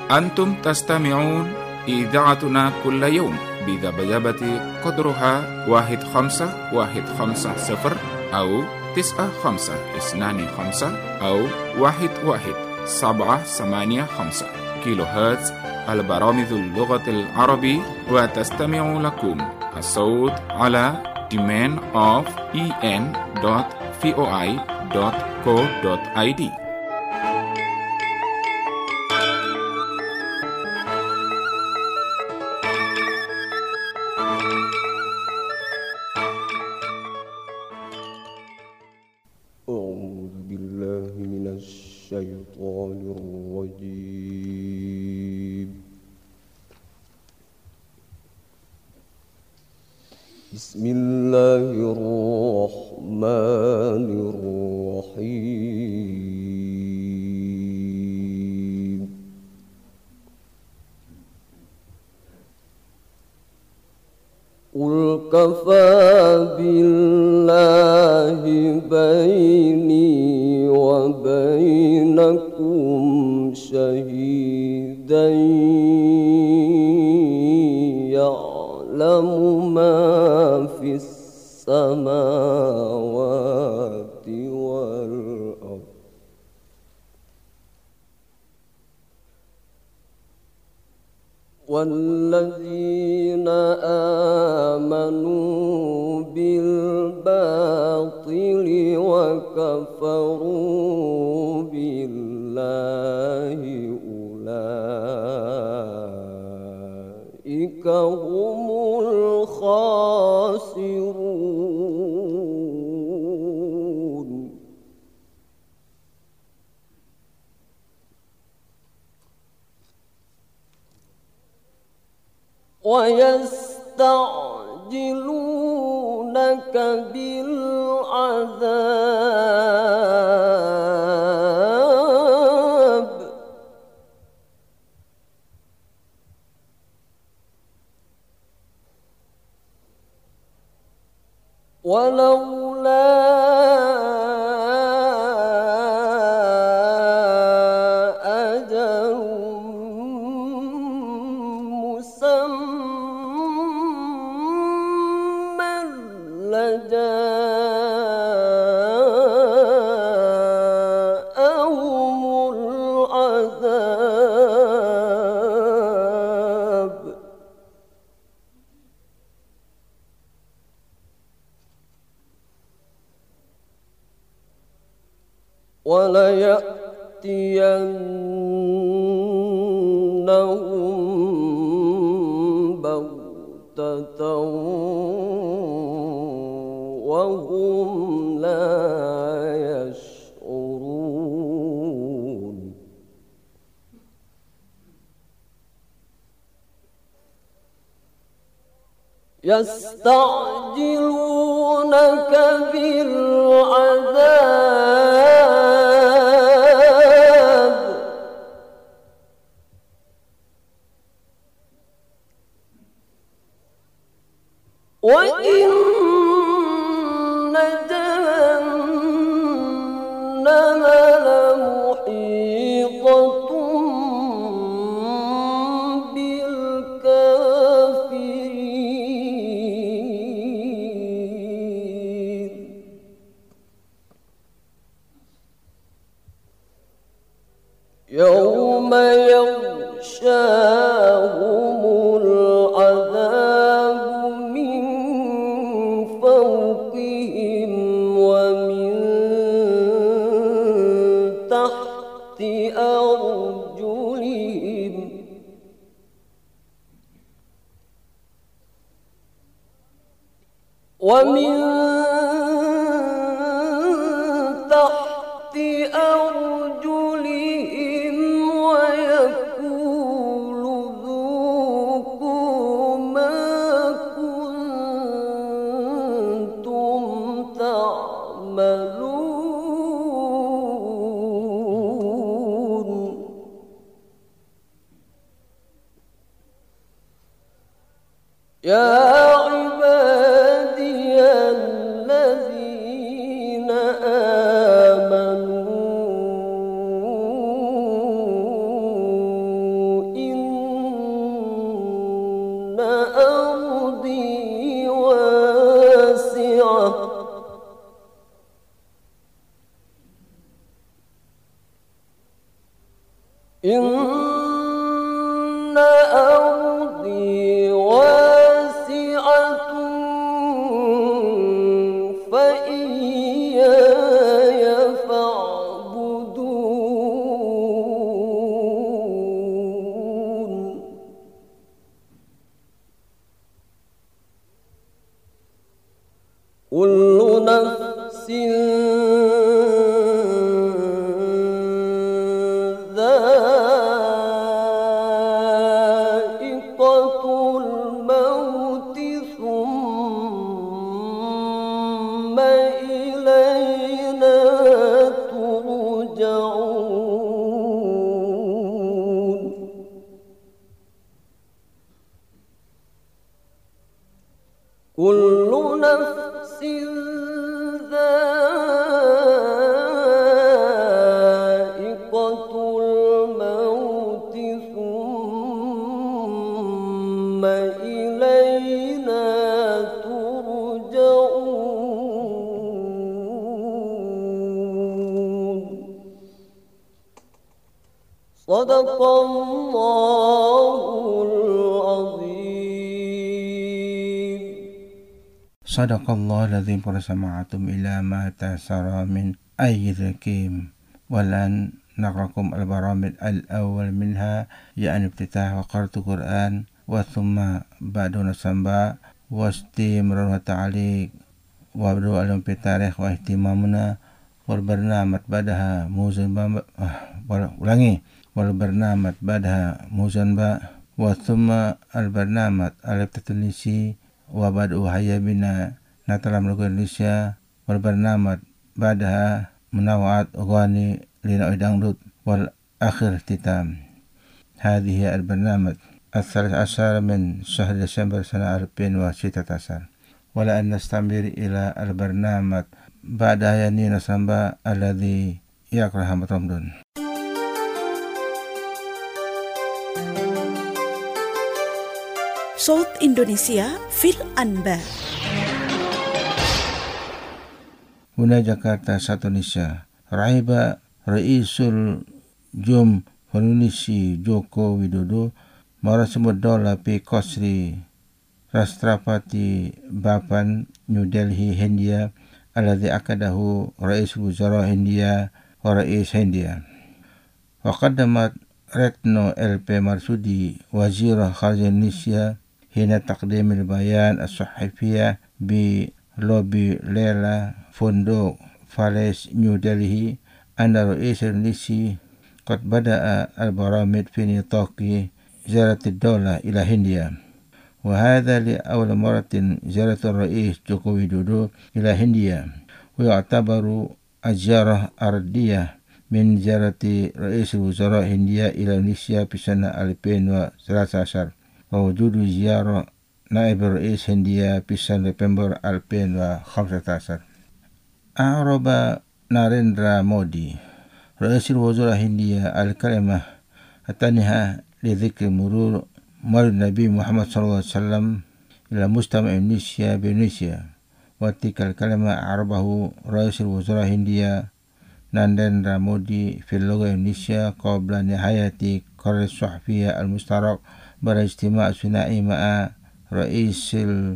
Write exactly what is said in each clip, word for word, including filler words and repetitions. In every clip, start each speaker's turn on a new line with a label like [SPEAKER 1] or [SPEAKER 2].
[SPEAKER 1] أنتم تستمعون إذاعتنا كل يوم بذبذبة قدرها واحد خمسة واحد خمسة صفر أو تسعة خمسة اثنان خمسة أو واحد واحد سبعة ثمانية خمسة كيلو هرتز. البرامج اللغة العربية، وتستمع لكم الصوت على domain of en dot voi dot co dot id.
[SPEAKER 2] أعوذ بالله من الشيطان الرجيم. بسم الله الرحمن الرحيم. قل كفى بالله بيني وبينكم شهيدا يعلم ما في السماوات والأرض والذين آمنوا بالباطل وكفروا بالله أولئك هم الخاسرون. ويستعجلونك بالعذاب ولولا أجل مسمى لجاءهم العذاب وليأتينهم بغتة وهم لا يشعرون. يستعجلونك بالعذاب وإن جهنم لمحيطة بالكافرين. يوم يغشاهم العذاب من فوقهم ومن تحت أرجلهم ومن تحت أرجلهم ويقول ذوقوا ما كنتم تعملون. يا عبادي الذين آمنوا إن أرضي واسعة فإياي فاعبدون كل نفس كل نفس ذائقة الموت ثم إلينا ترجعون صدق الله العظيم.
[SPEAKER 3] Sadaqallah alazim parasama'atum ila ma tasara min ayyi kim walan naqrakum al-baramid al-awwal minha ya'ni iftitah wa qaratu Qur'an wa thumma ba'duna samba wa istimrar wa ta'liq wa abdu alam fi tarikh wa ihtimamuna wal barnamat badaha muzan ba ulangi wal barnamat badaha muzan ba wa thumma al-barnamat al-iftatunisi wa badu hayya bina natalam lagu Indonesia wal barnamat badaha munawat ughani lina dangdut wal akhir titam hadhihi al barnamat الثالث عشر من شهر ديسمبر سنة ألفين وستة عشر ولا أن نستمر إلى البرنامج بعد ينين سنبا الذي يقرأ رمضان.
[SPEAKER 4] South Indonesia Fil Anba.
[SPEAKER 3] Huna Jakarta satu Indonesia. Rahiba Raisul Jumhuriyah Joko Widodo Marasumud Dola P. Kosri Rastrapati Bhavan New Delhi India alladhi akadahu Raisul Wuzara India wa Rais India. Wa qaddamat Retno L P Marsudi Wazirah Kharja Indonesia hina taqdimil bayan as-sahifiyah bi lobby Lela Fondo Fales New Delhi anna Rais Indonesia qad bada'a al-baramid fi nitaqi ziyarat ad-dawla ila Hindia wa hadha li awwal maratin ziyarat ar-Rais Joko Widodo ila Hindia wa yu'tabaru az-ziyarah ardiyah min ziyarati Rais Wuzara Hindia ila Indonesia fi sana alfin wa thalathah ashar wa wujudu ziyarah naib Rais Hindia fi sana November alfin wa khamsah ashar. A'raba Narendra Modi Rais Wuzara Hindia al-kalimah ataniha li dhikri murur Maulid Nabi Muhammad sallallahu alaihi wasallam ila mujtama' Indonesia bi Indonesia wa tikal kalimah a'rabahu Rais Wuzara Hindia Narendra Modi fil lugha Indonesia qabla nihayati qarni as-sahfiyya al-mustarak bar ijtima' sunai ma'a Raisil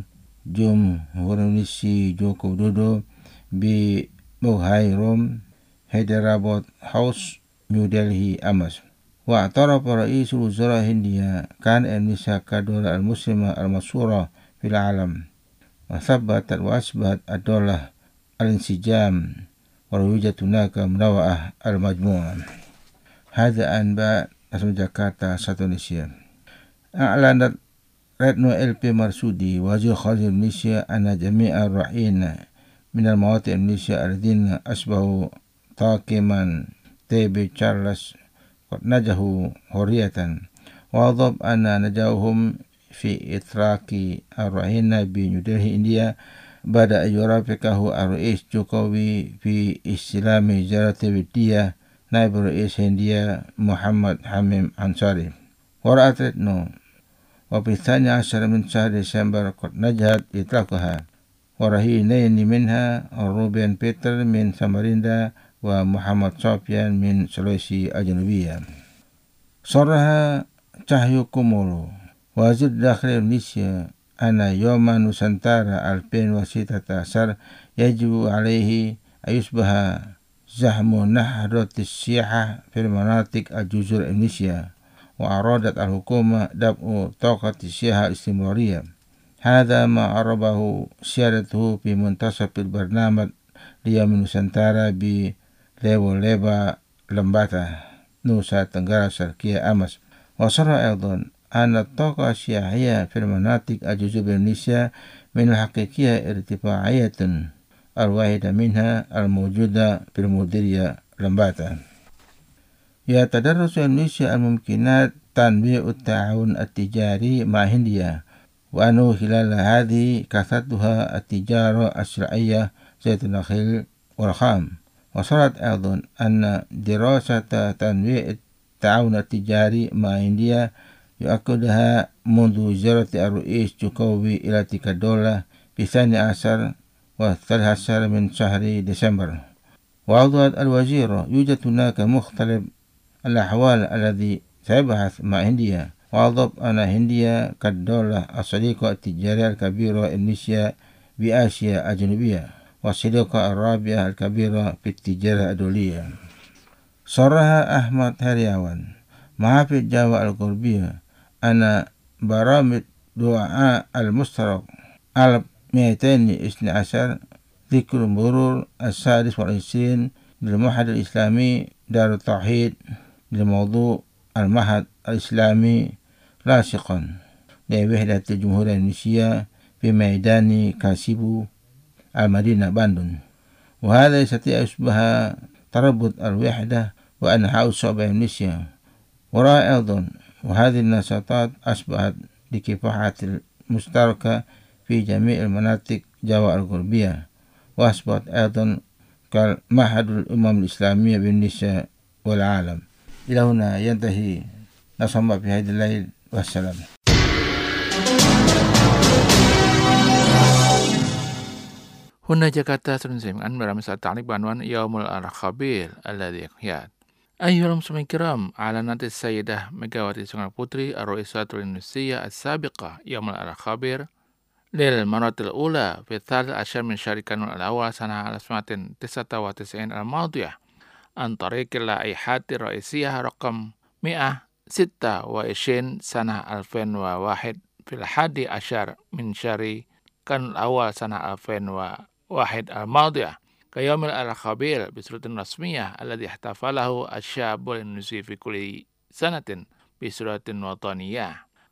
[SPEAKER 3] Jumhuriyah Joko Widodo bi Mughayrom Hyderabad House New Delhi Amas wa atarafa Raisul Wuzara Hindia kan Indonesia kadola al-muslima al-masura fil alam wa thabbatat wa asbat ad-dawlah al-insijam وروجت هناك منوعة المجموعة. هذا أنباء اسم جاكرتا satu Indonesia. أعلنت رتنو إل بي مرسودي وزير خارجية إندونيسيا أن جميع الرائعين من المواطن إندونيسيا الذين أشبهوا طاقما تيبي تشارلز قد نجحوا حرية وأضاف أن نجاحهم في إطراق الرائعين بنيودلهي إنديا بعد أن يرافقه الرئيس جوكوي في استلام زيارة ودية نائب رئيس هندية محمد حميم أنصاري. ورأت رتنو وفي الثاني عشر من شهر ديسمبر قد نجحت إطلاقها ورهينين منها روبين بيتر من ساماريندا ومحمد سوفيان من سلويسي الجنوبية. Soraha Cahyokumolo, Wazir Dakhil Indonesia, ana Yoma Nusantara alpen wasitata asar yajibu alaihi ayusbaha zahmu nahdati siyahah fil manatik al-juzur Indonesia wa aradat al-hukuma dab'u taqati siyahah istimrariyah. Hadha ma arabahu siyadatuhu fi muntasab al-barnamaj liyam Nusantara bi lewo leba lembata Nusa Tenggara Syarqiyah Amas. Wasara aidan anna taqa siyahiyah fil manatik al-juzur Indonesia min al-haqiqiyah irtifa'iyatun al-wahida minha al-mawjuda fil mudiriyah lembata. Yatadarrasu Indonesia al-mumkinat tanbi'u at-ta'awun at-tijari ma Hindia wa anu khilal hadhi kathatuha at-tijara as-sir'iyah zaitun nakhil wal kham. Wasarat aidan anna dirasata tanbi' at-ta'awun at-tijari ma Hindia yu'akkudaha mundu ziyarati ar-ru'is Jokowi ila tilka dola fi tsani ashar wa thalath ashar min syahri Desember. Wa al-wazira yujad hunaka mukhtalif al-ahwal alladhi sayabhath ma Hindia. وأضاف أن هندية كالدولة الصديقة التجارية الكبيرة إندونيسيا بآسيا الجنوبية والصديقة الرابعة الكبيرة في التجارة الدولية. صرح أحمد هرياwan محافظ جاوا الغربية أن برامج دعاء المشترك ألف مئتين واثني عشر ذكر مرور السادس والعشرين للمعهد الإسلامي دار التوحيد لموضوع المعهد الإسلامي لاصقا لوحدة الجمهورية الإندونيسية في ميدان كاسيبو المدينة باندون. وهذا يستطيع يشبه تربط الوحدة وأنحاء الشعب الإندونيسية. ورأى أيضا وهذه النشاطات أصبحت لكفاحة المشتركة في جميع المناطق جاوا الغربية وأصبحت أيضا كالمعهد الأمم الإسلامية بإندونيسيا والعالم. إلى هنا ينتهي نصم في هذا الليل والسلام.
[SPEAKER 5] هنا Jakarta Sunsimkan برامج التعليق بعنوان يوم الخبير الذي يحيى. أيها المسلمين الكرام، أعلنت السيدة ميغاواتي سوكارنو بوتري الرئيسة الإندونيسية السابقة يوم الخبير للمرة الأولى في الثالث عشر من شهر كانون الأول سنة ألف وتسعمائة وتسعة وتسعين الماضية عن طريق اللائحة الرئيسية رقم مئة وستة وعشرين سنة ألفين وواحد في الحادي عشر من شهر كانون الأول سنة ألفين وواحد الماضية كيوم الخبير بصورة رسمية الذي احتفله الشعب الإندونيسي في كل سنة بصورة وطنية.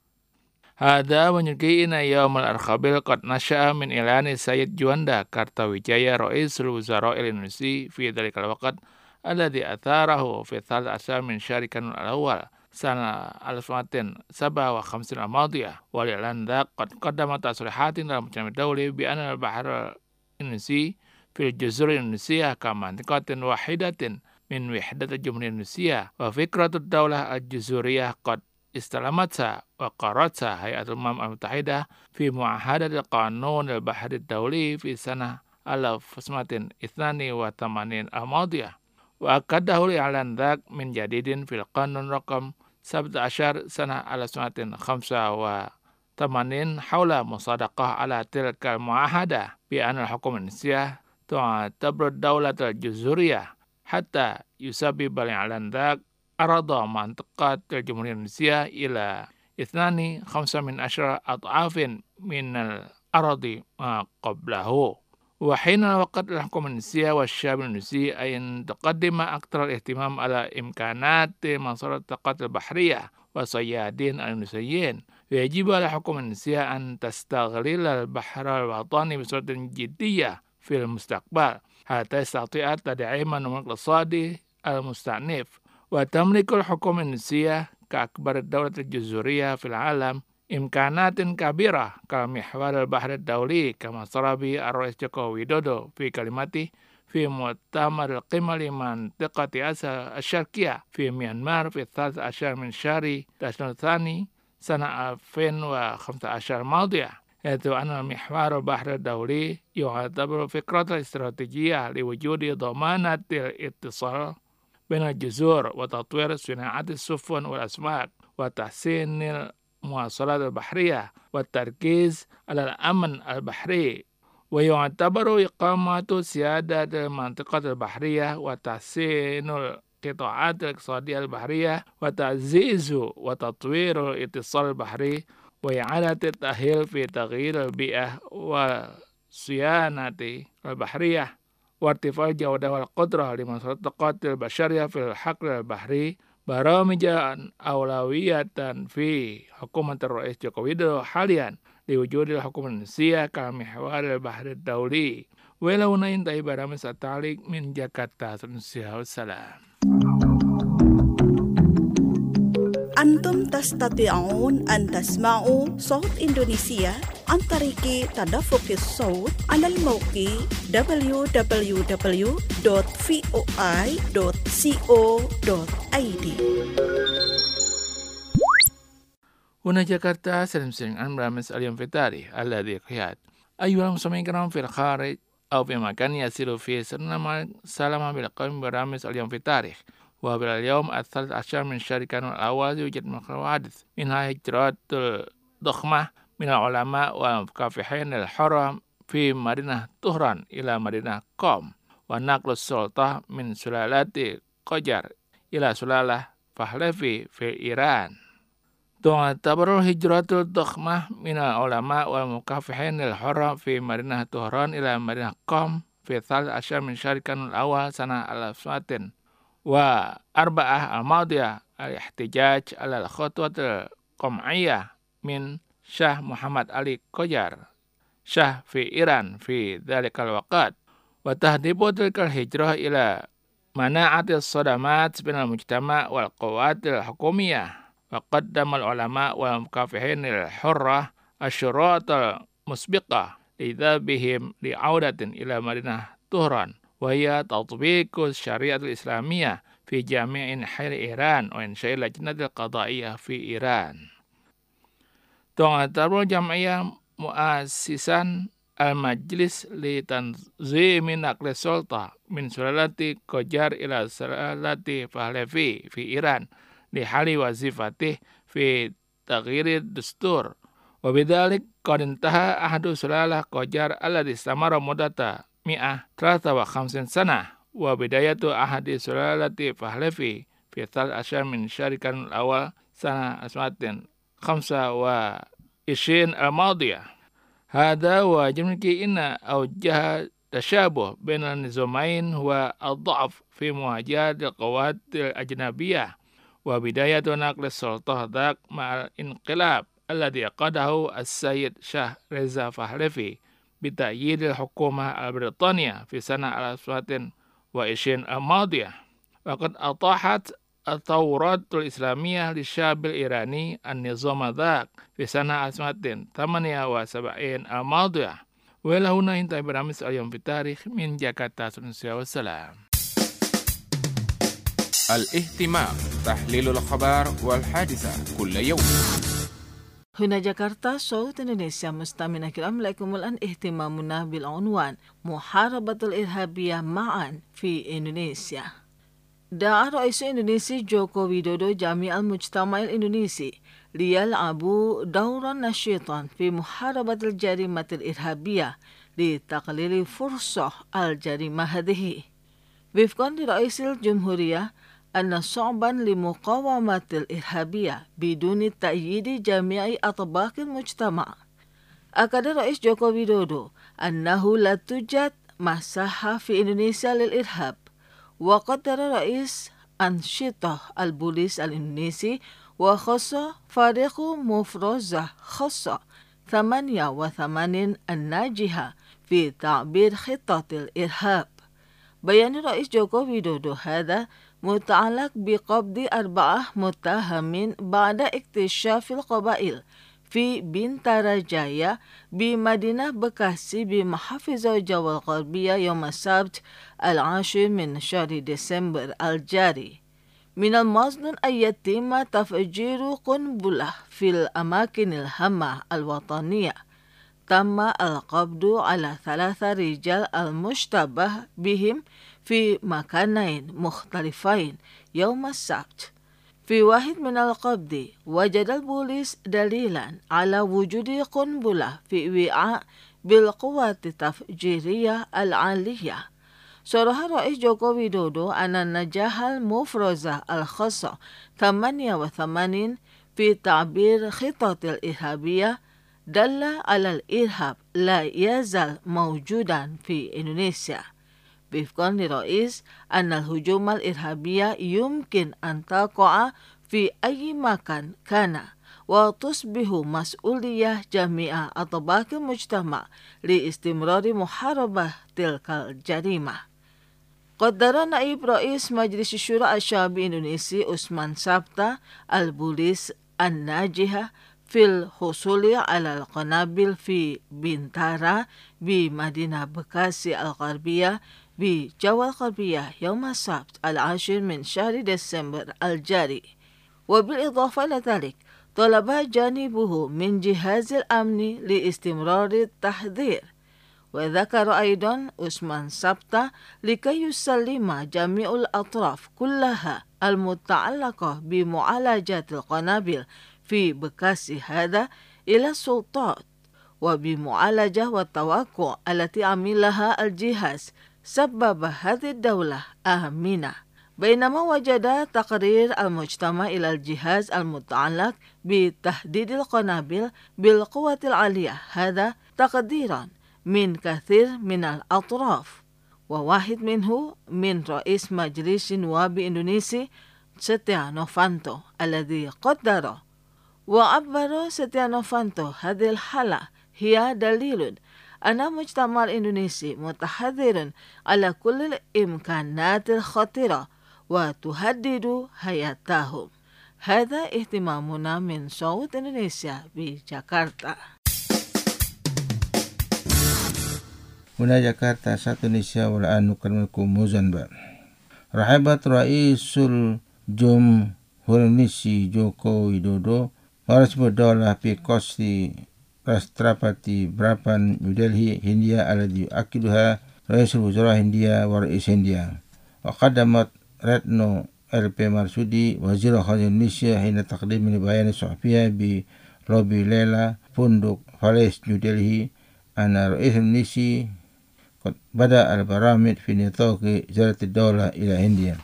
[SPEAKER 5] هذا menyukai أن يوم الخبير قد نشأ من إعلان السيد جواندا كارتاويجايا رئيس الوزراء الإندونيسي في ذلك الوقت الذي أثاره في الثالث عشر من شهر كانون الأول سنة ألف وتسعمائة وسبعة وخمسين الماضية. والإعلان ذاك قد قدم تصريحات إلى المجتمع الدولي بأن البحر الإندونيسي في الجزر الإندونيسية كمنطقة واحدة من وحدة الجمهورية الإندونيسية وفكرة الدولة الجزرية قد استلمتها وقررتها هيئة الأمم المتحدة في معاهدة قانون البحر الدولي في سنة ألف وتسعمائة واثنين وثمانين الماضية. وأكده الإعلان ذاك من جديد في القانون رقم سبعة عشر سنة ألف وتسعمائة وخمسة وثمانين حول مصادقة على تلك المعاهدة بأن الحكومة الإندونيسية تعتبر الدولة الجزرية حتى يسبب الإعلان ذاك عرض منطقة الجمهورية الإندونيسية إلى اثنين خمسة من عشرة أضعاف من الأرض ما قبله. وحين وقت الحكومة الإندونيسية والشعب الإندونيسي أن تقدم أكثر الاهتمام على إمكانات منصورة الطاقات البحرية والصيادين الإندونيسيين، ويجب على الحكومة الإندونيسية أن تستغل البحر الوطني بصورة جدية في المستقبل حتى تستطيع تدعيم النمو الاقتصادي المستأنف. وتملك الحكومة الإندونيسية كأكبر الدولة الجزرية في العالم إمكانات كبيرة كمحور البحر الدولي كما صرح به الرئيس جوكوي ويدودو في كلمته في مؤتمر القمة لمنطقة آسيا الشرقية في ميانمار في الثالث عشر من شهر تشرين الثاني سنة ألفين وخمسة عشر الماضية، حيث أن المحور البحر الدولي يعتبر فكرة استراتيجية لوجود ضمانة الاتصال بين الجزر وتطوير صناعة السفن والأسماك وتحسين المواصلات البحرية والتركيز على الأمن البحري. ويعتبر إقامة سيادة المنطقة البحرية وتحسين القطاعات الاقتصادية البحرية وتعزيز وتطوير الاتصال البحري وإعادة التأهيل في تغيير البيئة والصيانة البحرية وارتفاع الجودة والقدرة لمنصورة الطاقات البشرية في الحقل البحري. برامج أولوية في حكومة الرئيس جوكو ويدودو حاليا لوجود الحكومة الإندونيسية كمحور البحر الدولي. ولو ننتهي برامج التعليق من جاكرتا. والسلام.
[SPEAKER 4] أنتم تستطيعون أن تسمعوا صوت إندونيسيا عن طريق تدفق الصوت على الموقع دبليو دبليو دبليو دوت فوي دوت كو دوت اي دي.
[SPEAKER 5] هنا جاكرتا. سلام سلام عن برنامج اليوم في التاريخ الذي يحيى. أيها المستمعين الكرام في الخارج أو في مكان يسير فيه، سلام بلقاء برنامج اليوم في التاريخ. وباليوم الثالث عشر من شهر كانون الأول يوجد حوادث منها هجرات ضخمة من العلماء والمكافحين الحرة في مدينة طهران إلى مدينة قم، ونقل السلطة من سلالة قجر إلى سلالة فهلفي في إيران. تعتبر الهجرات الضخمة من العلماء والمكافحين الحرة في مدينة طهران إلى مدينة قم في الثالث عشر من شهر كانون الأول سنة ألف وتسعمائة وأربعة الماضية الاحتجاج على الخطوة القمعية من شاه محمد علي قجر شاه في إيران في ذلك الوقت، وتهديد تلك الهجرة إلى مناعة الصدمات بين المجتمع والقوات الحكومية. وقدم العلماء والمكافحين الحرة الشروط المسبقة لذهابهم لعودة إلى مدينة طهران، وهي تطبيق الشريعة الإسلامية في جميع أنحاء إيران وإنشاء اللجنة القضائية في إيران. تعتبر جمعية مؤسسا المجلس لتنظيم نقل السلطة من سلالة قجر إلى سلالة فهلفي في إيران لحل وظيفته في تغيير الدستور، وبذلك قد انتهى عهد سلالة قجر الذي استمر مدة مئة وثلاثة وخمسين سنة، وبداية عهد سلالة فهلفي في الثالث عشر من شهر كانون الأول سنة ألف خمسة وعشرين الماضية. هذا وجملك إن أوجه تشابه بين النظامين هو الضعف في مواجهة القوات الأجنبية، وبداية نقل السلطة ذاك مع الانقلاب الذي قاده السيد شاه ريزا فهلفي بتأييد الحكومة البريطانية في سنة ألف وتسعمائة وعشرين الماضية. وقد أطاحت الثورات الإسلامية للشعب الإيراني النظام ذاك في سنة ألف وتسعمائة وثمانية وسبعين الماضية. ولهنا انتهى برنامج اليوم في التاريخ من جاكرتا. والسلام.
[SPEAKER 1] الاهتمام، تحليل الأخبار والحادثة كل يوم.
[SPEAKER 6] هنا جاكرتا صوت إندونيسيا. مستمعينا الكرام، لكم الآن اهتمامنا بالعنوان محاربة الإرهابية معا في إندونيسيا. دعا رئيس إندونيسيا جوكو ويدودو جميع المجتمع الإندونيسي ليلعبوا دورا نشيطا في محاربة الجريمة الإرهابية لتقليل فرصة الجريمة هذه. وفقا لرئيس الجمهورية أن صعبا لمقاومة الإرهابية بدون تأييد جميع أطباق المجتمع. أكد رئيس جوكو ويدودو أنه لا توجد مساحة في إندونيسيا للإرهاب. وقدر رئيس أنشطة البوليس الإندونيسي وخاصة فريق مفروزة خاصة ثمانية وثمانين الناجحة في تعبير خطة الإرهاب. بيان رئيس جوكو ويدودو هذا متعلق بقبض أربعة متهمين بعد اكتشاف القبائل في بنتارا جايا بمدينة بكاسي بمحافظة جوا الغربية يوم السبت العاشر من شهر ديسمبر الجاري. من المظنون أن يتم تفجير قنبلة في الأماكن الهامة الوطنية. تم القبض على ثلاثة رجال المشتبه بهم في مكانين مختلفين يوم السبت. في واحد من القبض وجد البوليس دليلا على وجود قنبلة في وعاء بالقوات التفجيرية العالية. صرح رئيس جوكو ويدودو أن النجاح المفرزة الخاصة ثمانية وثمانين في تعبير خطط الإرهابية دل على الإرهاب لا يزال موجودا في إندونيسيا. بيفكر الرئيس أن الهجوم الإرهابية يمكن أن تقع في أي مكان كان، وتصبح مسؤولية جميع أطباق المجتمع لاستمرار محاربة تلك الجريمة. قدر نائب رئيس مجلس الشورى الشعبي الإندونيسي عثمان سابتا البوليس الناجحة في الحصول على القنابل في بنتارا بمدينة بكاسي الغربية بجوا الغربية يوم السبت العاشر من شهر ديسمبر الجاري. وبالإضافة إلى ذلك طلب جانبه من جهاز الأمن لاستمرار التحذير. وذكر أيضا عثمان سابتا لكي يسلم جميع الأطراف كلها المتعلقة بمعالجة القنابل في بكاسي هذا إلى السلطات، وبمعالجة والتوقع التي عملها الجهاز سبب هذه الدولة آمنة. بينما وجد تقرير المجتمع إلى الجهاز المتعلق بتحديد القنابل بالقوة العالية هذا تقديرا من كثير من الأطراف، وواحد منه من رئيس مجلس النواب الإندونيسي ستيا نوفانتو الذي قدر. وعبر ستيا نوفانتو هذه الحالة هي دليل أن المجتمع الإندونيسي متحذر على كل الإمكانات الخطيرة وتهدد حياتهم. هذا اهتمامنا من صوت إندونيسيا بجاكرتا.
[SPEAKER 3] هنا جاكرتا صوت إندونيسيا والآن نكملكم موزمبيق. رحبت رئيس الجمهورية الإندونيسي جوكو ويدودو merespon daulah Pikosi Rastrapati Brapan New Delhi Hindia alladhi yu'akkiduha Raisul Wuzara Hindia wa Rais Hindia. Wa qaddamat Retno L P Marsudi Wazir Khazanah Indonesia hina taqdim li bayan suhfiyah bi Lobby Lela Punduk Falace New Delhi anna Rais Indonesia qad bada al-baramid fi nitaqi ziyarat ad-dawla ila Hindia.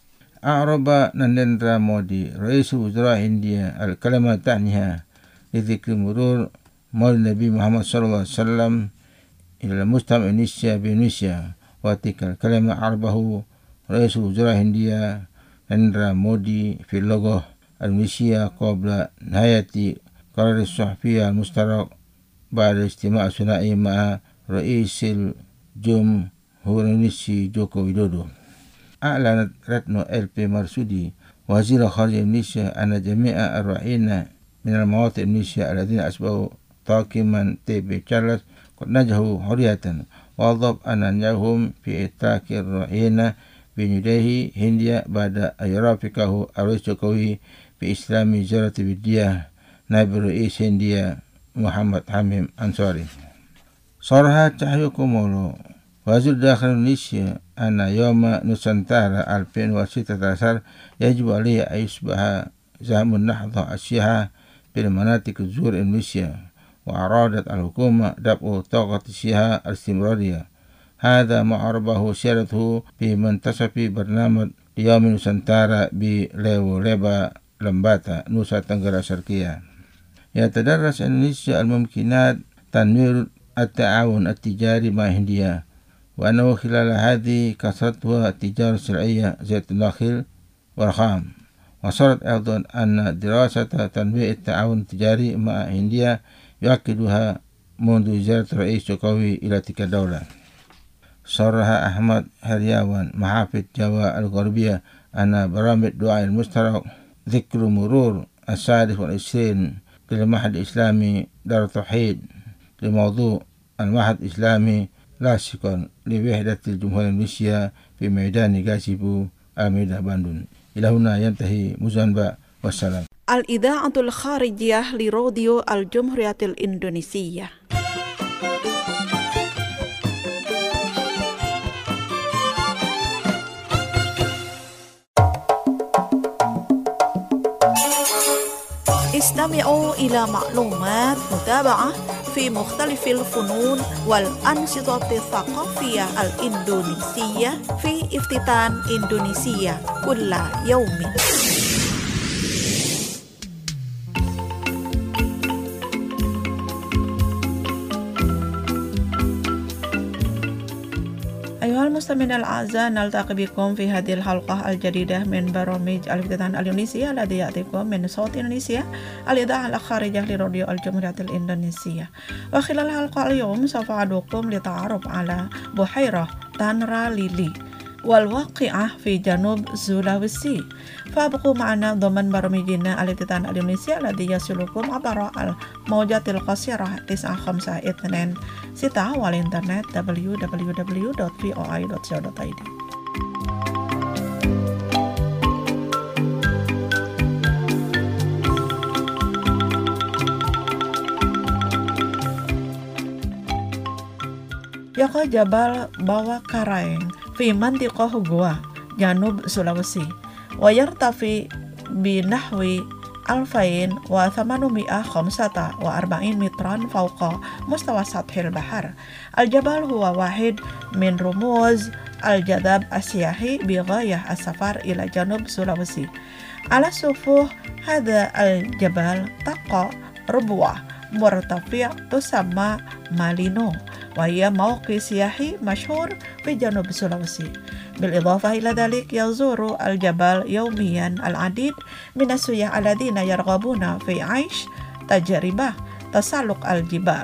[SPEAKER 3] أعرب نريندرا مودي رئيس وزراء هندية الكلمة تعنيها لذكر مرور مولد النبي محمد صلى الله عليه وسلم إلى المجتمع الإندونيسي بإندونيسيا. وتلك الكلمة عربه رئيس وزراء هندية نريندرا مودي في اللغة الإندونيسية قبل نهاية قرار الصحفية المشترك بعد اجتماع ثنائي مع رئيس الجمهورية الإندونيسي جوكو ويدودو. أعلنت رتنو إل بي مرسودي وزير خارجية إندونيسيا أن جميع الراعين من المواطن الإندونيسية الذين أصبحوا طاقما تي بي تشارلز قد نجحوا حرية، وأضاف أن نجاحهم في إتراك الراعين بنيودلهي هندية بعد أن يرافقه الرئيس جوكوي في إسلام زيارة بدية نائب رئيس هندية محمد حميم أنصاري. صرح تحية كومولو وزير داخل إندونيسيا أن يوم نوسانتارا ألفين وستة عشر يجب عليه أن يصبح زعم النهضة الشيعة في المناطق الزور إندونيسيا، وأرادت الحكومة دفع طاقة الشيعة الاستمرارية. هذا ما عربه سيرته في منتصف برنامج يوم نوسانتارا بليو ليبا لمباتا نوسا تنغرا شرقية. يتدرس إندونيسيا الممكنات تنوير التعاون التجاري مع هندية، وأنه خلال هذه كثرتها التجارة السلعية زيت النخيل والخام. وصارت أيضا أن دراسة تنويع التعاون التجاري مع هندية يؤكدها منذ زيارة رئيس جوكوي إلى تلك الدولة. صرح أحمد هرياوان محافظ جوا الغربية أن برامج دعاء المشترك ذكر مرور السادس والعشرين للمعهد الإسلامي دار التوحيد لموضوع المعهد الإسلامي لاصقا لوحدة الجمهورية الإندونيسية في ميدان غازيبو الميدان باندون. إلى هنا ينتهي موزمبيق والسلام.
[SPEAKER 4] الإذاعة الخارجية لراديو الجمهورية الإندونيسية. استمعوا إلى معلومات متابعة في مختلف الفنون والأنشطة الثقافية الإندونيسية في افتتان إندونيسيا كل يوم. أيها المستمعين الأعزاء، نلتقي بكم في هذه الحلقة الجديدة من برامج الافتتان الإندونيسية الذي يأتيكم من صوت إندونيسيا الإذاعة الخارجية لراديو الجمهورية الإندونيسية. وخلال الحلقة اليوم سوف أدعوكم للتعرف على بحيرة تانرا ليلي والواقعة في جنوب سولاويسي. فابقوا معنا ضمن برامجنا الافتتان الإندونيسية الذي يصلكم عبر الموجات القصيرة تسعة خمسة اثنين ستة والإنترنت دبليو دبليو دبليو دوت في او اي دوت co دوت اي دي. يقع جبل بawah Karaeng في منطقة Goa جنوب سولاويسي ويرتفع بنحو ألفين وثمانمائة وخمسة وأربعين مترا فوق مستوى سطح البحر. الجبل هو واحد من رموز الجذب السياحي بغاية السفر إلى جنوب سولاويسي. على سفوح هذا الجبل تقع ربوة مرتفع تسمى مالينو، وهي موقع سياحي مشهور في جنوب سولاويسي. بالإضافة إلى ذلك يزور الجبل يوميا العديد من السياح الذين يرغبون في عيش تجربة تسلق الجبال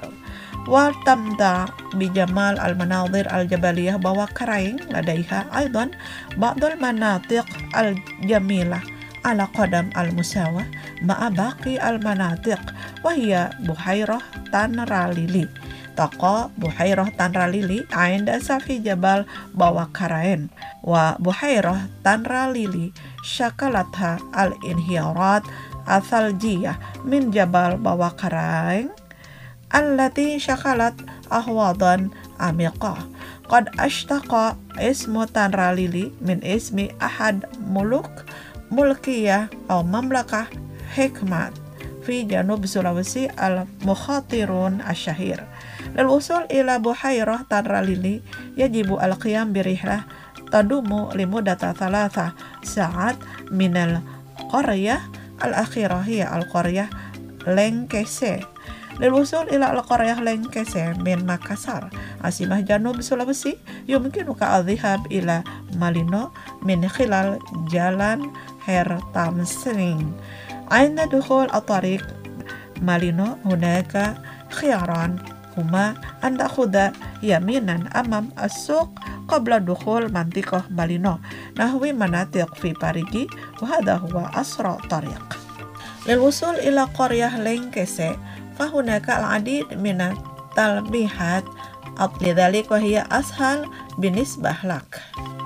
[SPEAKER 4] وتمتع بجمال المناظر الجبلية bawah Karaeng. لديها أيضا بعض المناطق الجميلة على قدم المساواة مع باقي المناطق، وهي بحيرة تانرا ليلي. تقع بحيرة تانرا ليلي عند سفح جبل bawah Karaeng، وبحيرة تانرا ليلي شكلتها الانهيارات الثلجية من جبل bawah Karaeng التي شكلت أحواضا عميقة. قد اشتق اسم تانرا ليلي من اسم أحد ملوك ملكية أو مملكة حكمت في جنوب سولاويسي المخاطرون الشهير. للوصول إلى بحيرة تانرا ليلي يجب القيام برحلة تدوم لمدة ثلاثة ساعات من القرية الأخيرة هي القرية لينكسي. للوصول إلى القرية لينكسي من مakassar عاصمة جنوب سولاويسي يمكنك الذهاب إلى مالينو من خلال جالان هيرتامسرين. عند دخول الطريق مالينو هناك خياران هما أن تأخذ يمينا أمام السوق قبل دخول منطقة مالينو نحو مناطق في باريجي، وهذا هو أسرع طريق. للوصول إلى قرية لينكسي فهناك العديد من التلميحات لذلك وهي أسهل بالنسبة لك.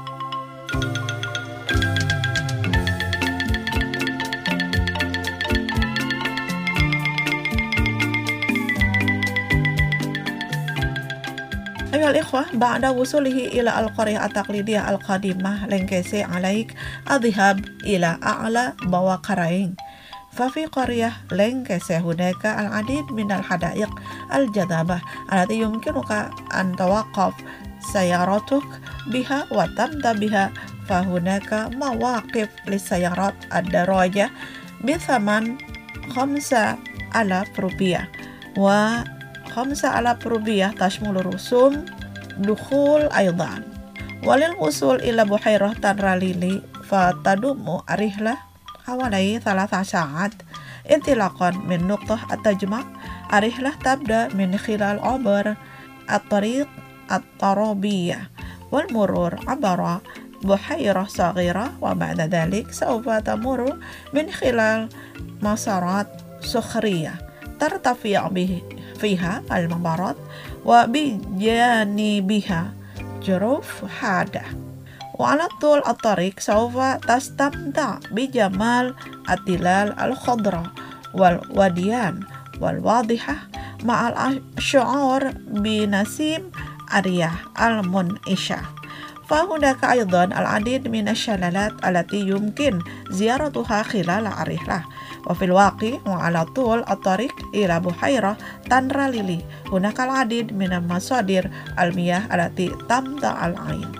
[SPEAKER 4] أيها الإخوة، بعد وصوله إلى القرية التقليدية القديمة لينكسي عليك الذهاب إلى أعلى bawah Karaeng. ففي قرية لينكسي هناك العديد من الحدائق الجذابة التي يمكنك أن توقف سيارتك بها وتمتع بها. فهناك مواقف للسيارات الدراجة بثمن خمسة آلاف روبية، وخمسة آلاف روبية تشمل رسوم دخول أيضا. وللوصول إلى بحيرة تانرا ليلي فتدوم الرحلة حوالي ثلاث ساعات انطلاقا من نقطة التجمع. الرحلة تبدأ من خلال عبر الطريق الترابية والمرور عبر بحيرة صغيرة، وبعد ذلك سوف تمر من خلال مسارات صخرية ترتفع به فيها الممرات وبجانبها جروف حادة. وعلى طول الطريق سوف تستمتع بجمال التلال الخضراء والوديان والواضحة مع الشعور بنسيم الرياح المنعشة. فهناك أيضا العديد من الشلالات التي يمكن زيارتها خلال الرحلة. وفي الواقع وعلى طول الطريق إلى بحيرة تانراليلي هناك العديد من المصادر المياه التي تمتع العين.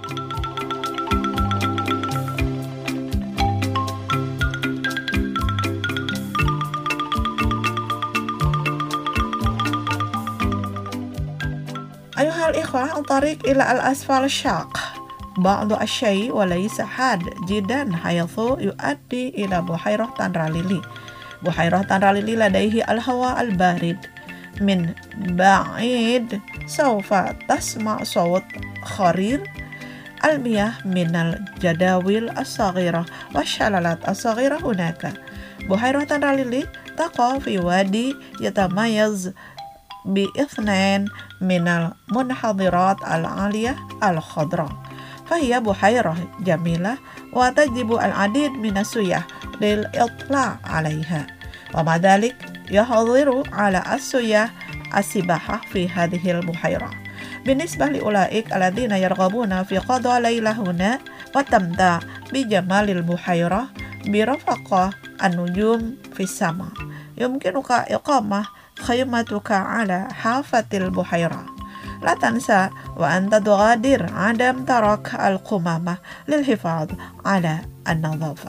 [SPEAKER 4] أيها الإخوة، الطريق إلى الأسفل شاق بعض الشيء وليس حاد جدا حيث يؤدي إلى بحيرة تانراليلي. بحيرة تانراليلي لديه الهواء البارد. من بعيد سوف تسمع صوت خرير المياه من الجداول الصغيرة والشلالات الصغيرة هناك. بحيرة تانراليلي تقع في وادي يتميز باثنين من المنحدرات العالية الخضراء، فهي بحيرة جميلة وتجذب العديد من السياح للإطلاع عليها، ومع ذلك يحظر على السياح السباحة في هذه البحيرة. بالنسبة لأولئك الذين يرغبون في قضاء ليلة هنا واستمتاع بجمال البحيرة برفقة النجوم في السماء، يمكنك إقامة خيمتك على حافة البحيرة. لا تنسى وأنت تغادر عدم ترك القمامة للحفاظ على النظافة.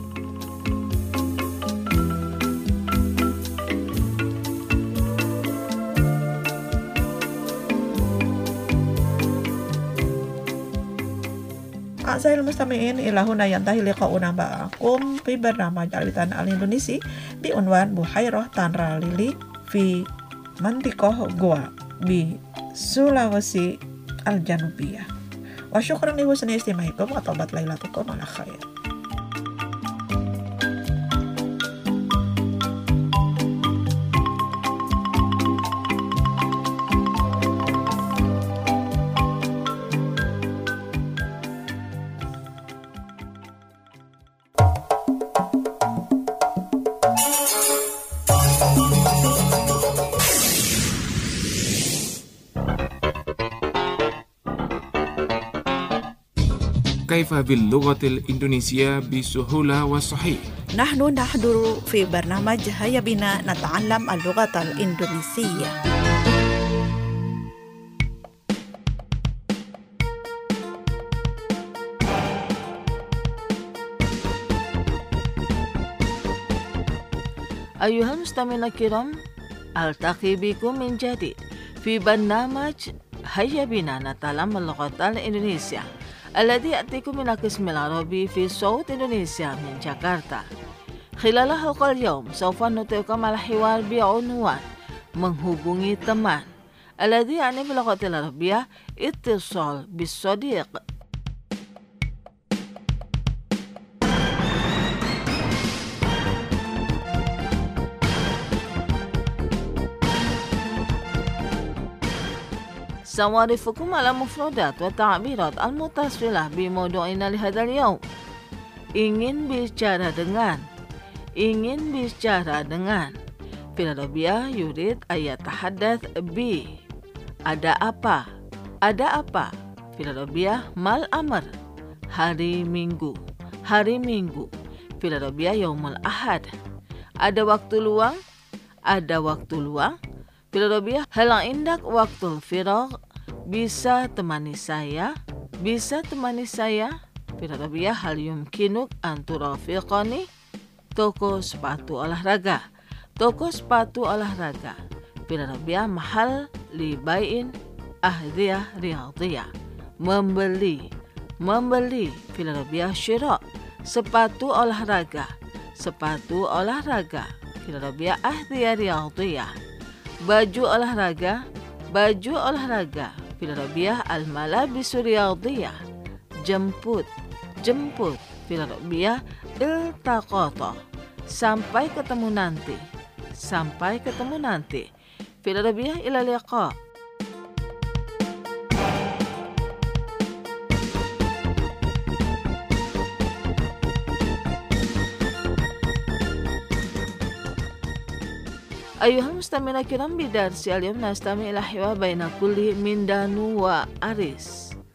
[SPEAKER 4] أعزائي المستمعين، إلى هنا ينتهي لقاؤنا معكم في برنامج Al-Quran Al-Indonesia بعنوان بحيرة تانراليلي في منطقة Goa بسولawesi الجنوبية. وشكرا لحسن استماعكم وطابت ليلتكم على خير.
[SPEAKER 1] كيف باللغة الإندونيسية بسهولة وصحيح؟
[SPEAKER 4] نحن نحضر في برنامج هيا بنا نتعلم اللغة الإندونيسية.
[SPEAKER 6] أيها المستمعون الكرام، ألتقي بكم من جديد في برنامج هيا بنا نتعلم اللغة الإندونيسية الذي يأتيكم من القسم العربي في صوت إندونيسيا من جاكرتا. خلال حلقة اليوم سوف نطلقكم على حوار بعنوان menghubungi teman الذي يعني باللغة العربية اتصال بالصديق. سأعرفكم على مفردات والتعبيرات المتصلة بموضوعنا لهذا اليوم. Ingin bicara dengan, ingin bicara dengan. Fil Arabiyah yurid ayatahaddath bi. Ada apa? Ada apa? Fil Arabiyah mal amr. Hari Minggu. Hari Minggu. Fil Arabiyah yaumul ahad. Ada waktu luang? Ada waktu luang? Fil Arabiyah hal indak waktu firagh. Bisa temani saya? Bisa temani saya? Fil Arabiyah hal yumkinuk an turafiqani? Toko sepatu olahraga. Toko sepatu olahraga. Fil Arabiyah mahal li bai'in ahdiyah riyadiyah. Membeli. Membeli. Fil Arabiyah syira'. Sepatu olahraga. Sepatu olahraga. Fil Arabiyah ahdiyah riyadiyah. Baju olahraga. Baju olahraga. Fil Arabiyah al-malabisu riyadiyah. Jemput. Jemput. Fil Arabiyah iltaqata. Sampai ketemu nanti. Sampai ketemu nanti. Fil Arabiyah ila liqa. أيها المستمعون الكرام، بدرس اليوم نستمع إلى حوار بين كل من دانو وأريس.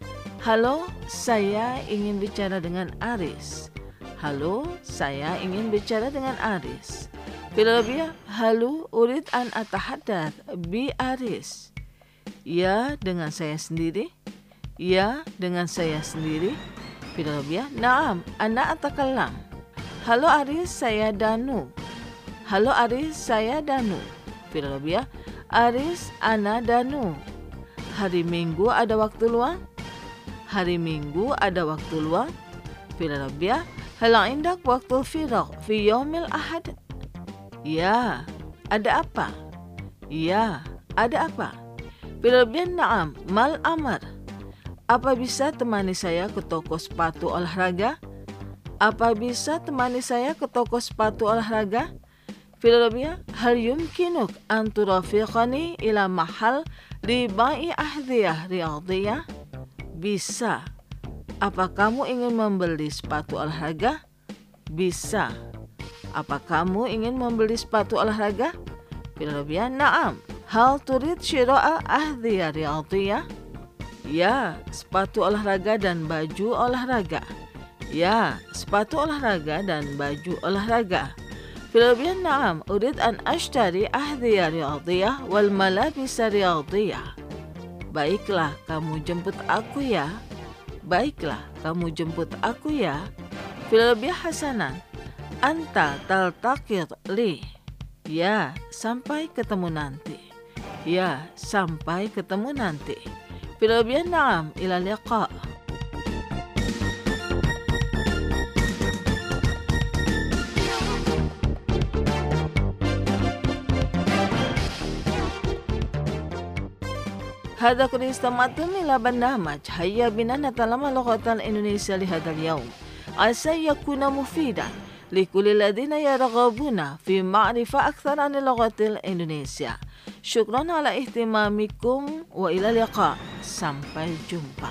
[SPEAKER 6] Halo, saya ingin bicara dengan Aris. Halo, saya ingin bicara dengan Aris. Filabia, halo, urid an atahadath bi Aris. Ya, dengan saya sendiri. Ya, dengan saya sendiri. Filabia, naam, ana atakallam. Halo Aris, saya Danu. Halo Aris, saya Danu. Filabia, Aris, ana Danu. Hari Minggu ada waktu luang? Hari Minggu ada waktu luang? Filabia, hal indak waktu firaq fi yaumil ahad? Ya, ada apa? Ya, ada apa? Filabia, na'am, mal amar. Apa bisa temani saya ke toko sepatu olahraga? Apa bisa temani saya ke toko sepatu olahraga? Filabia, hal yumkinuk an turafiqani ila mahal li ba'i ahdiyah riyadiyah? Bisa. Apa kamu ingin membeli sepatu olahraga? Bisa. Apa kamu ingin membeli sepatu olahraga? Filabia, na'am. Hal turid syira'a ahdiyah riyadiyah? Ya, sepatu olahraga dan baju olahraga. Ya, sepatu olahraga dan baju olahraga. Filabia, na'am. Urid an ashtari ahdiyah riyadiyah wal malabisa riyadiyah. Baiklah, kamu jemput aku ya. Baiklah, kamu jemput aku ya. Filabia, hasanan. Anta taltaqid li. Ya, sampai ketemu nanti. Ya, sampai ketemu nanti. Filabia, na'am, ila liqa. هذا كنت استمعتم إلى برنامج هيا بنا نتعلم اللغة الإندونيسية لهذا اليوم. عسى يكون مفيدا لكل الذين يرغبون في معرفة أكثر عن اللغة الإندونيسية. شكرا على اهتمامكم وإلى اللقاء. Sampai jumpa.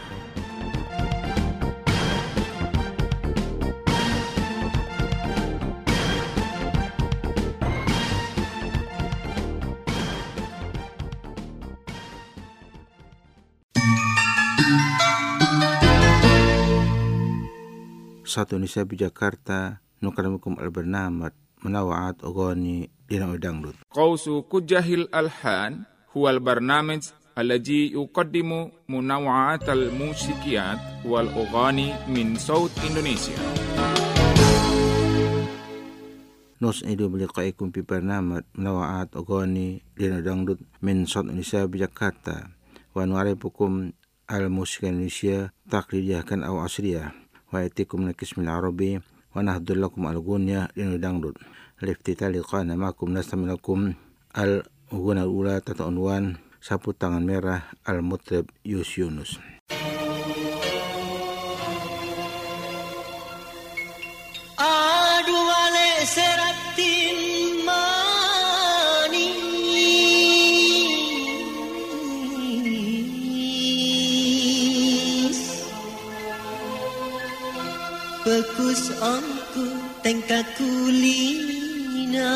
[SPEAKER 3] Satu Indonesia di Jakarta nukaramukum al-bernamaj menawa'at ogoni dina dangdut.
[SPEAKER 1] Qausu kujahil alhan huwa al-barnamij alladhi yuqaddimu munawa'at al-musikiyat wal oghani min saut Indonesia.
[SPEAKER 3] Nos idu biliqaikum fi barnamaj menawa'at ogoni dina dangdut min saut Indonesia di Jakarta wa nu'arifukum al-musika Indonesia taqlidiyah kan aw asriyah. ويأتيكم من القسم العربي ونهدر لكم الغنية لندندن الافتتاح لقاءنا معكم نستمع لكم الغنى الأولى تحت عنوان Sapu Tangan Merah المطرب Yus Yunus.
[SPEAKER 2] Adu ale seratin mani Bekus angku tengka kulina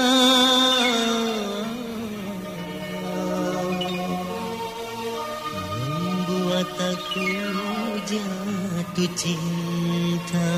[SPEAKER 2] Membuat aku jatuh cinta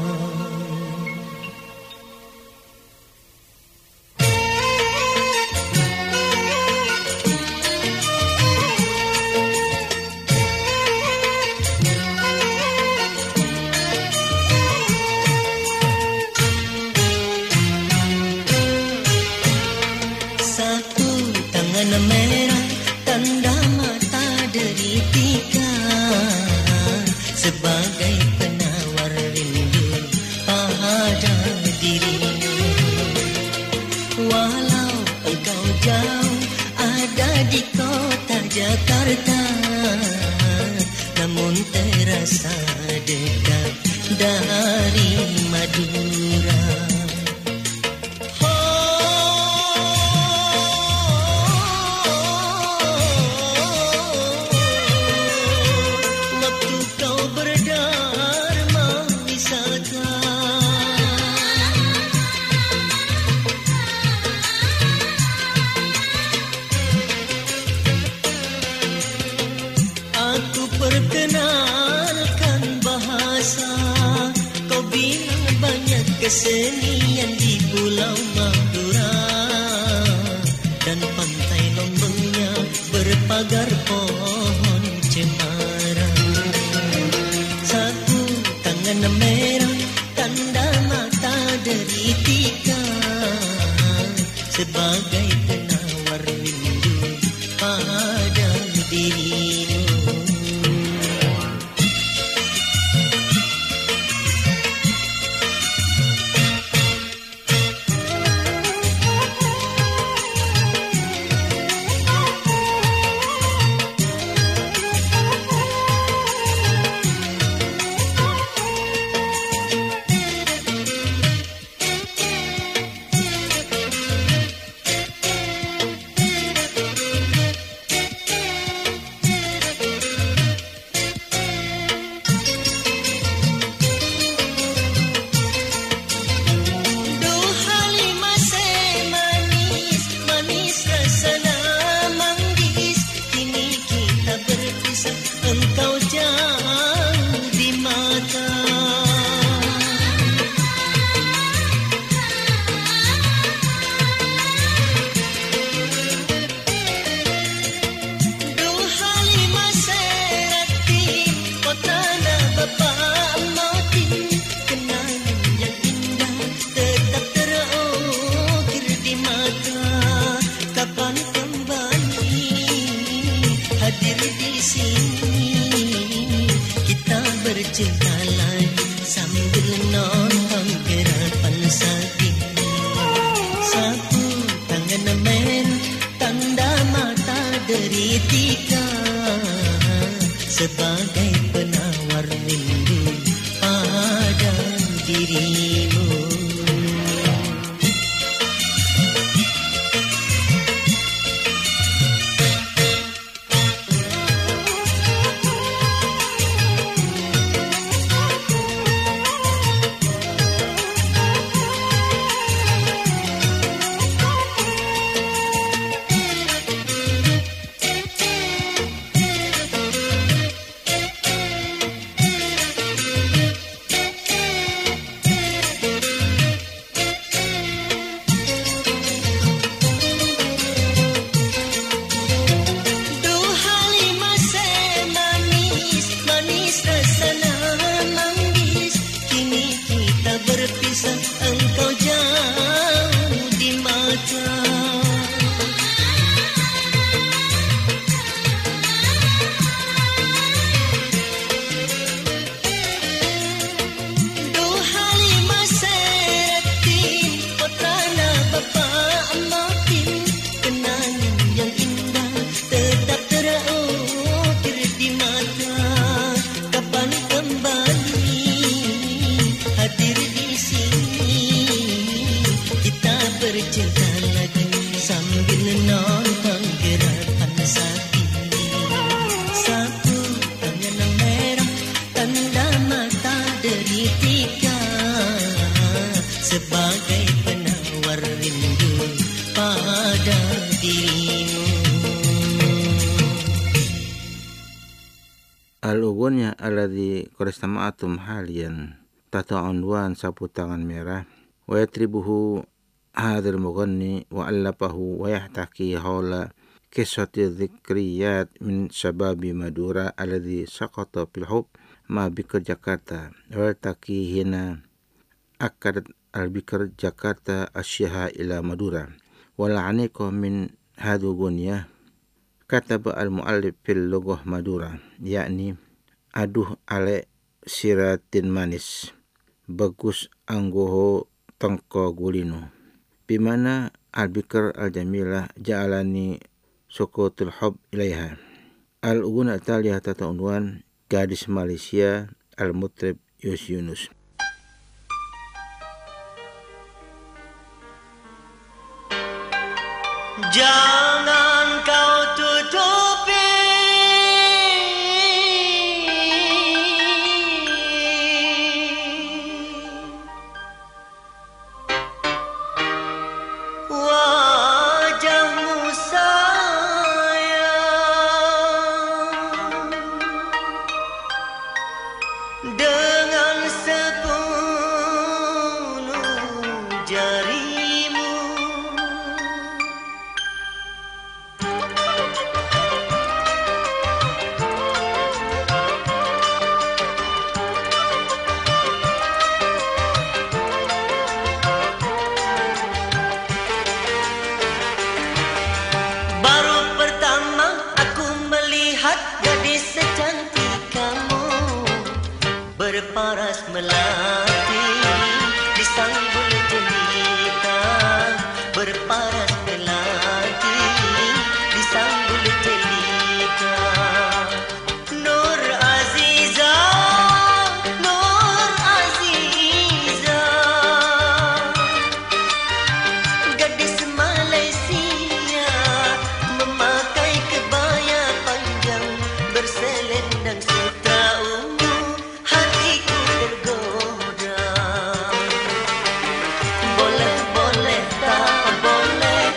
[SPEAKER 2] merah tanda mata deritika sebagai penawar rindu pada dirimu. Walau engkau jauh ada di kota Jakarta, namun terasa dekat dari Madura. Perkenalkan kesenian di Pulau Madura, dan pantai Lombengnya berpagar pohon cemara. Sapu tangan merah tanda mata deritika, sebagai penawar rindu pada dirimu. Sebagai penawar rindu pada dirimu. Sebagai penawar rindu pada dirimu.
[SPEAKER 3] Al-ughniya alladhi qad haliyan tahta unwan sapu tangan merah, wa yatribuhu hadzal mughanni wa allafahu wa yahtaki hawla qissati dhikriyat min shababi Madura alladhi saqata fil hub ma bikr Jakarta wa yaltaqi hina akadat al-bikr Jakarta asyaha ila Madura wal aniqa min hadhu gunyah kataba al-muallif fil lughah Madura, yakni aduh ale siratin manis bagus anggoho tangko gulino, bimana al-bikr al-jamilah ja'alani sukutul hub ilaiha. Al-ughna taliyah tata unwan gadis Malaysia al-mutrib Yus Yunus.
[SPEAKER 2] Jangan kau tutupi wajahmu sayang dengan sepenuh melati disanggul jelita berparas melati disanggul jelita Nur Aziza Nur Aziza gadis Malaysia memakai kebaya panjang berselendang sutra ungu hatiku tergoda boleh boleh tak boleh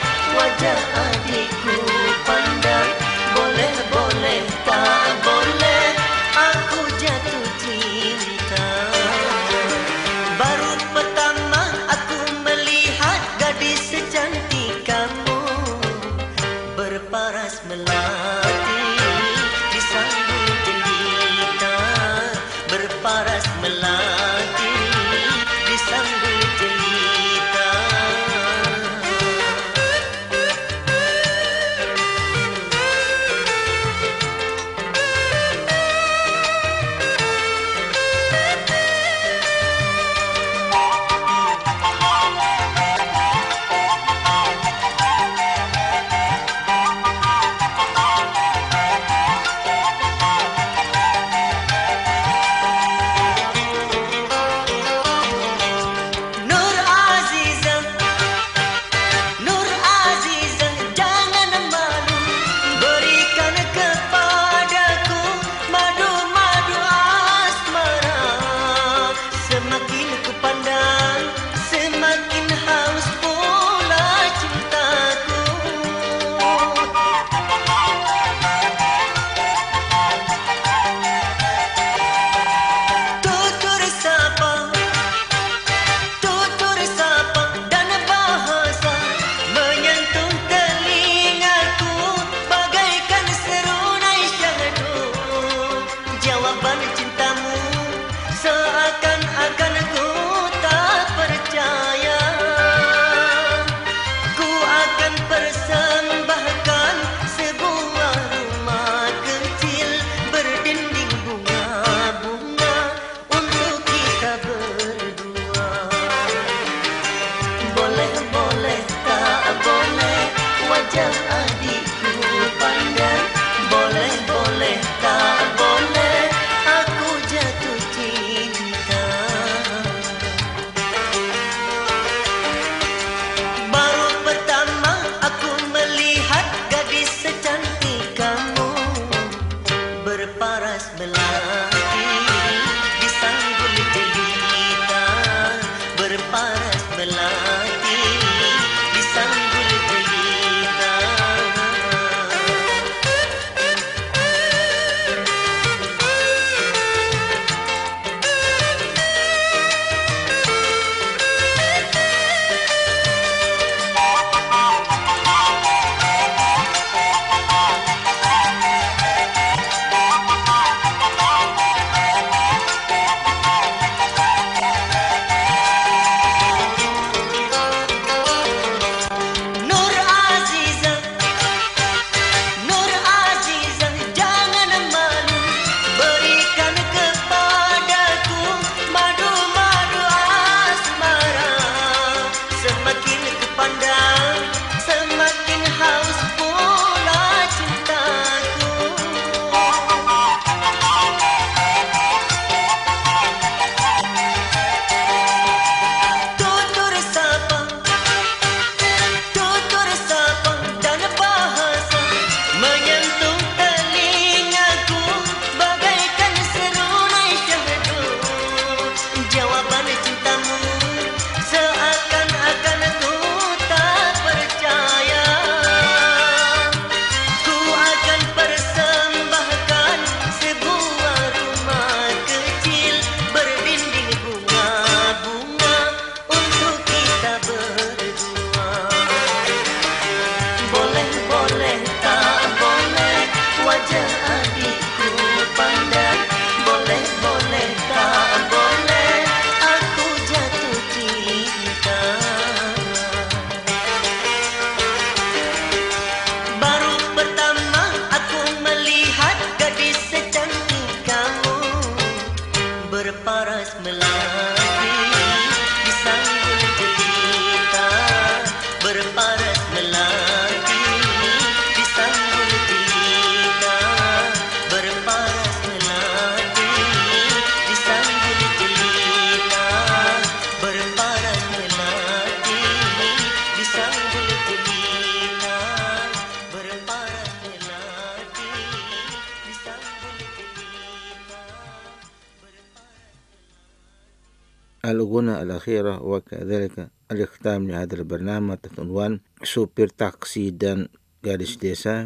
[SPEAKER 3] الغنى الأخيرة وكذلك الاختتام لهذا البرنامج تحت عنوان سوبر تاكسي dan gadis desa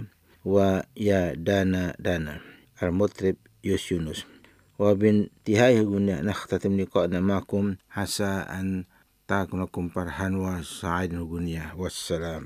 [SPEAKER 3] ويا دانا دانا المطرب يوس يونس. وبانتهاء هنا نختتم لقاءنا معكم عسى أن تكون لكم فرحا وسعيدا غنيا والسلام.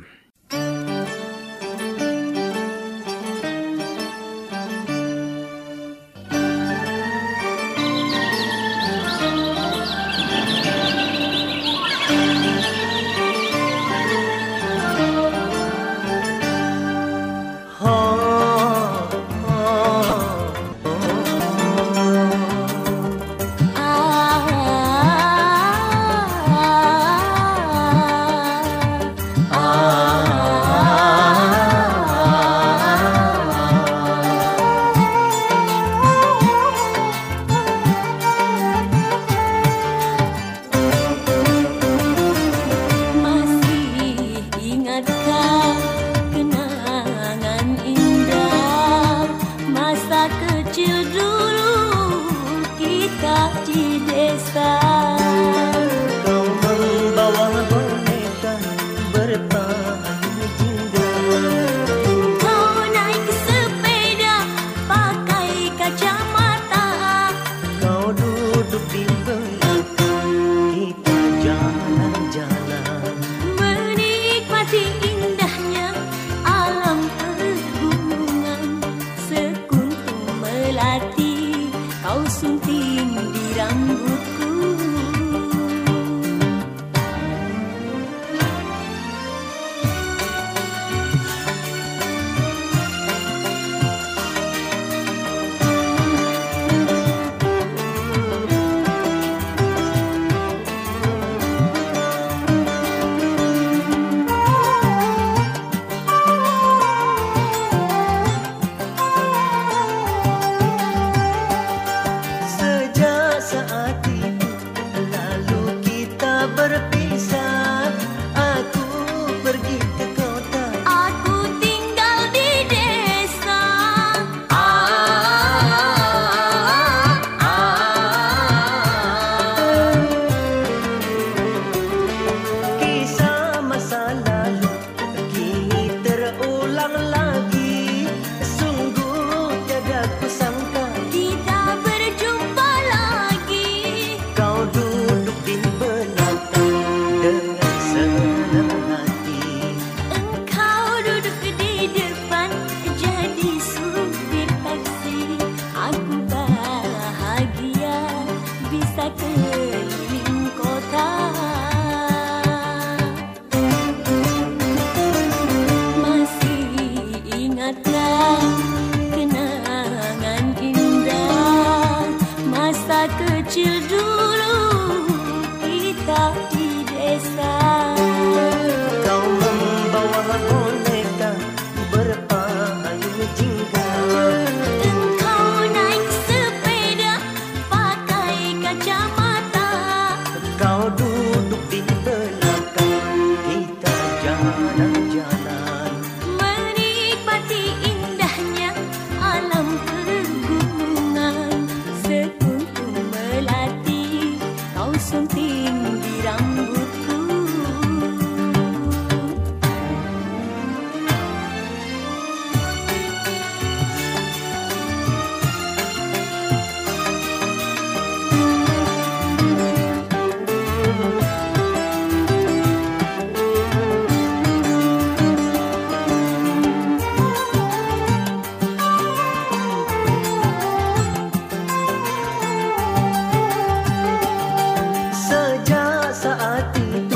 [SPEAKER 2] Saat itu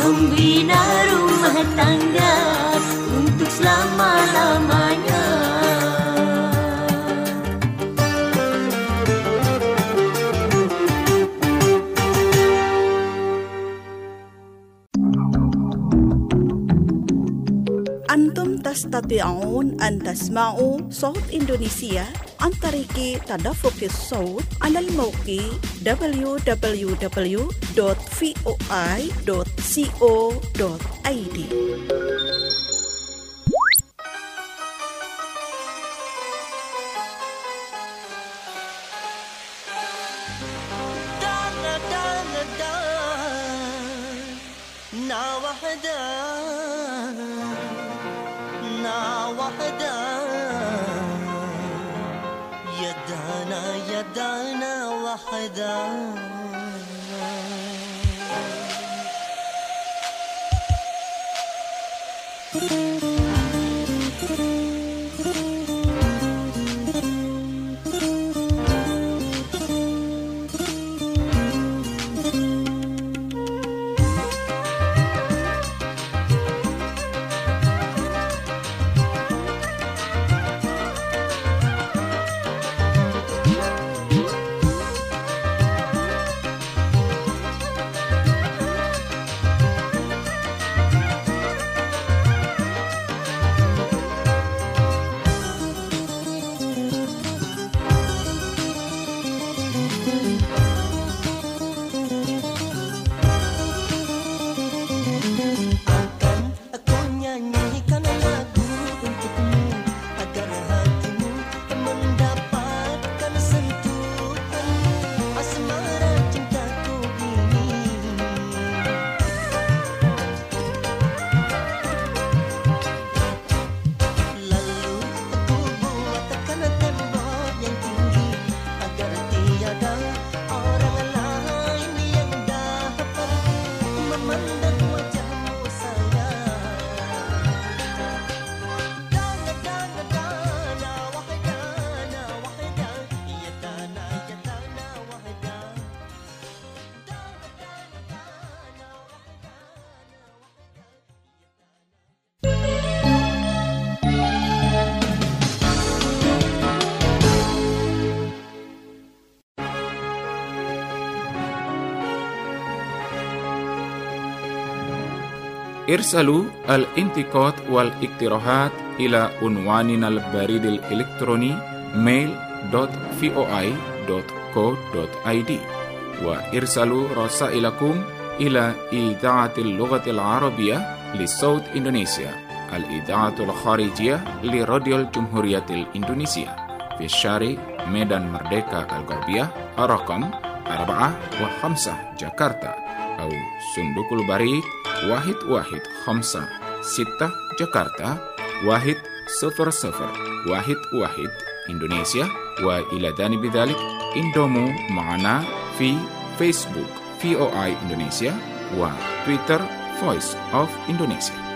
[SPEAKER 2] membina rumah tangga untuk selama-lamanya.
[SPEAKER 4] Antum tastati'un an tasma'u Saut Indonesia an tariki tadaffuqis saut 'ala al-mawqi w w w dot voi dot co dot i d.
[SPEAKER 1] ارسلوا الانتقاد والاقتراحات إلى عنواننا البريد الإلكتروني mail dot voi dot co dot i d وارسلوا رسائلكم إلى إذاعة اللغة العربية لصوت إندونيسيا الإذاعة الخارجية لراديو الجمهورية الإندونيسية في الشارع ميدان مردeka الغربية رقم أربعة وخمسة جاكرتا أو صندوق البريد واحد واحد خمسة ستة جاكرتا واحد صفر صفر واحد واحد إندونيسيا. وإلى جانب ذلك انضموا معنا في فيسبوك في او اي إندونيسيا وتويتر Voice of Indonesia.